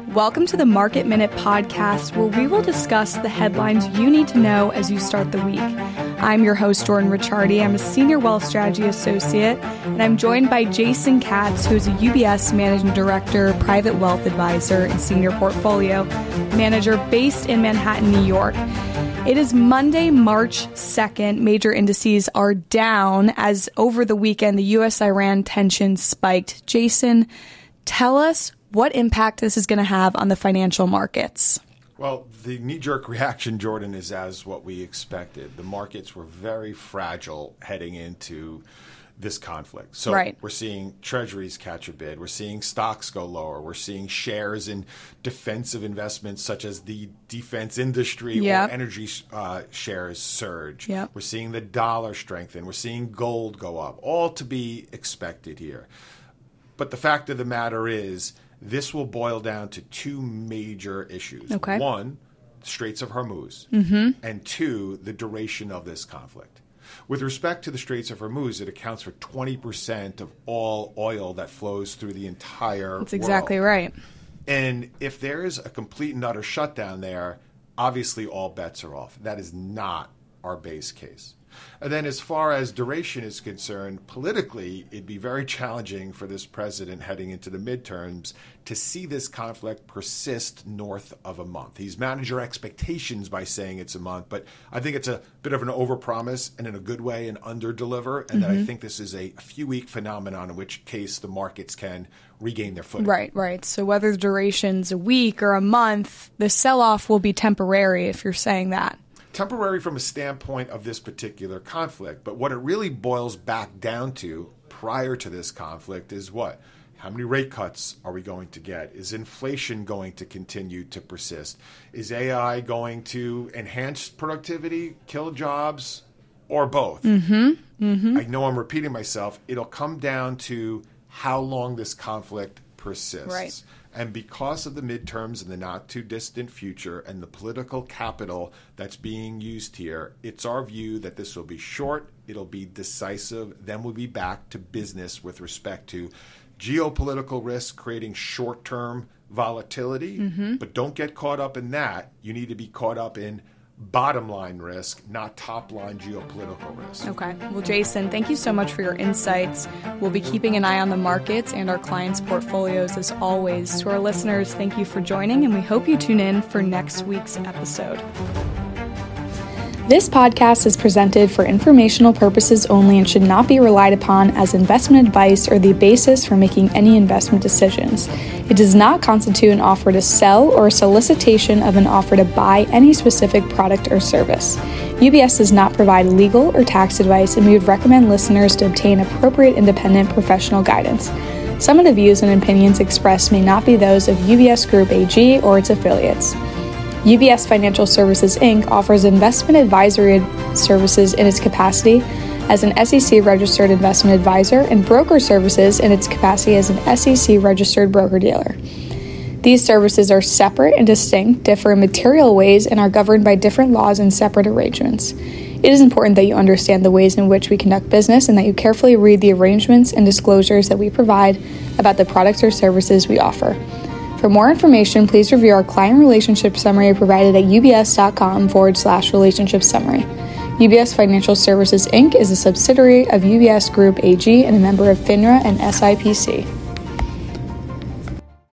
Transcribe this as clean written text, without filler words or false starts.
Welcome to the Market Minute podcast, where we will discuss the headlines you need to know as you start the week. I'm your host, Jordan Ricciardi. I'm a Senior Wealth Strategy Associate, and I'm joined by Jason Katz, who is a UBS Managing Director, Private Wealth Advisor, and Senior Portfolio Manager based in Manhattan, New York. It is Monday, March 2nd. Major indices are down as over the weekend, the U.S.-Iran tension spiked. Jason, tell us what impact this is going to have on the financial markets. Well, the knee-jerk reaction, Jordan, is as what we expected. The markets were very fragile heading into this conflict. So We're seeing treasuries catch a bid. We're seeing stocks go lower. We're seeing shares in defensive investments such as the defense industry or energy shares surge. We're seeing the dollar strengthen. We're seeing gold go up, all to be expected here. But the fact of the matter is, this will boil down to two major issues. Okay. One, Straits of Hormuz, and two, the duration of this conflict. With respect to the Straits of Hormuz, it accounts for 20% of all oil that flows through the entire world. That's exactly right. And if there is a complete and utter shutdown there, obviously all bets are off. That is not our base case. And then as far as duration is concerned, politically, it'd be very challenging for this president heading into the midterms to see this conflict persist north of a month. He's managed your expectations by saying it's a month, but I think it's a bit of an overpromise and in a good way an underdeliver, and that I think this is a few-week phenomenon, in which case the markets can regain their footing. Right. So whether the duration's a week or a month, the sell-off will be temporary, if you're saying that. Temporary from a standpoint of this particular conflict. But what it really boils back down to prior to this conflict is what? How many rate cuts are we going to get? Is inflation going to continue to persist? Is AI going to enhance productivity, kill jobs, or both? I know I'm repeating myself. It'll come down to how long this conflict persists. Right. And because of the midterms in the not-too-distant future and the political capital that's being used here, it's our view that this will be short, it'll be decisive, then we'll be back to business with respect to geopolitical risk, creating short-term volatility. But don't get caught up in that. You need to be caught up in bottom-line risk, not top-line geopolitical risk. Okay. Well, Jason, thank you so much for your insights. We'll be keeping an eye on the markets and our clients' portfolios as always. To our listeners, thank you for joining, and we hope you tune in for next week's episode. This podcast is presented for informational purposes only and should not be relied upon as investment advice or the basis for making any investment decisions. It does not constitute an offer to sell or a solicitation of an offer to buy any specific product or service. UBS does not provide legal or tax advice, and we would recommend listeners to obtain appropriate independent professional guidance. Some of the views and opinions expressed may not be those of UBS Group AG or its affiliates. UBS Financial Services, Inc. offers investment advisory services in its capacity as an SEC-registered investment advisor and broker services in its capacity as an SEC-registered broker-dealer. These services are separate and distinct, differ in material ways, and are governed by different laws and separate arrangements. It is important that you understand the ways in which we conduct business and that you carefully read the arrangements and disclosures that we provide about the products or services we offer. For more information, please review our client relationship summary provided at ubs.com/relationship summary. UBS Financial Services, Inc. is a subsidiary of UBS Group AG and a member of FINRA and SIPC.